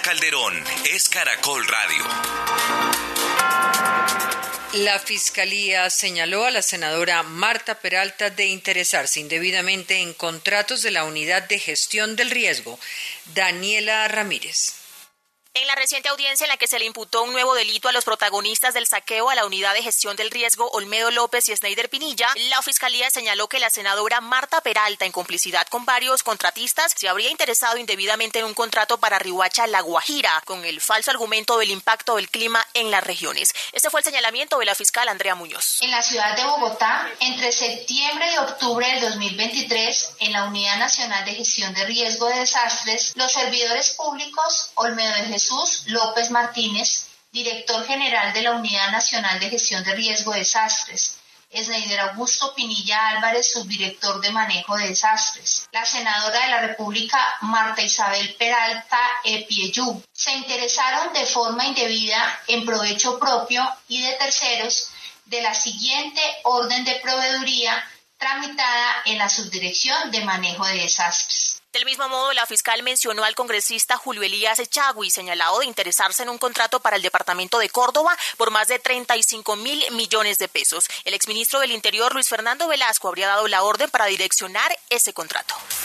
Calderón es Caracol Radio. La Fiscalía señaló a la senadora Marta Peralta de interesarse indebidamente en contratos de la Unidad de Gestión del Riesgo. Daniela Ramírez. En la reciente audiencia en la que se le imputó un nuevo delito a los protagonistas del saqueo a la Unidad de Gestión del Riesgo, Olmedo López y Sneider Pinilla, la Fiscalía señaló que la senadora Marta Peralta, en complicidad con varios contratistas, se habría interesado indebidamente en un contrato para Riohacha La Guajira, con el falso argumento del impacto del clima en las regiones. Este fue el señalamiento de la fiscal Andrea Muñoz. En la ciudad de Bogotá, entre septiembre y octubre del 2023, en la Unidad Nacional de Gestión de Riesgo de Desastres, los servidores públicos Olmedo de Jesús López Martínez, director general de la Unidad Nacional de Gestión de Riesgo de Desastres, Sneider Augusto Pinilla Álvarez, subdirector de Manejo de Desastres, la senadora de la República Marta Isabel Peralta Epieyú, se interesaron de forma indebida en provecho propio y de terceros de la siguiente orden de proveeduría tramitada en la Subdirección de Manejo de Desastres. Del mismo modo, la fiscal mencionó al congresista Julio Elías Echagüe, señalado de interesarse en un contrato para el departamento de Córdoba por más de 35.000 millones de pesos. El exministro del Interior, Luis Fernando Velasco, habría dado la orden para direccionar ese contrato.